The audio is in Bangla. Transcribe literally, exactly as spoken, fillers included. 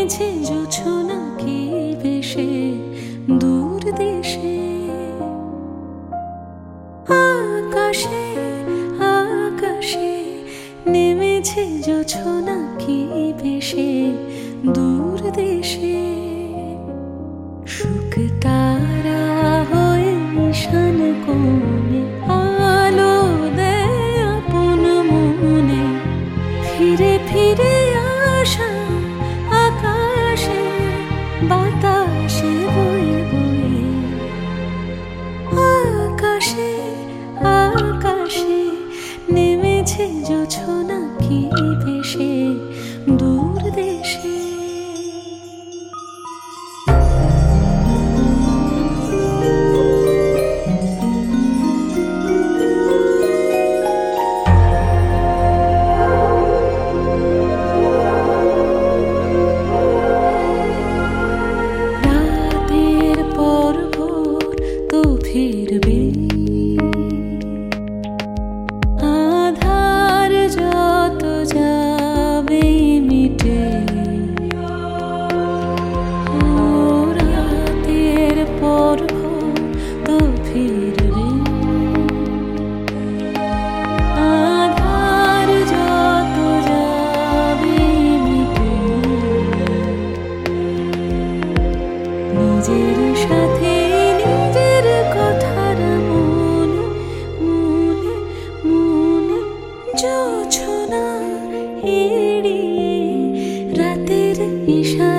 নেমেছে জোছনা কি বেশে দূর দেশে, আকাশে আকাশে নেমেছে জোছনা কি বেশে দূর দেশে। শুক তারা হয়ে ঈশান কোণে আলো দেয় আপন মনে, ফিরে ফিরে আসা আকাশে বাতাসে বয়ে বয়ে। আকাশে আকাশে নেমেছে জোছনা কি বেশে দূর দেশে। ফিরবে আধার যত যাবে মিটে, রাতের পর তো ফিরবে আধার যত যাবে মিটে। নিজের সাথে নিজের কথার মনে মনে মনে জোছনা এড়িয়ে রাতের ইশারা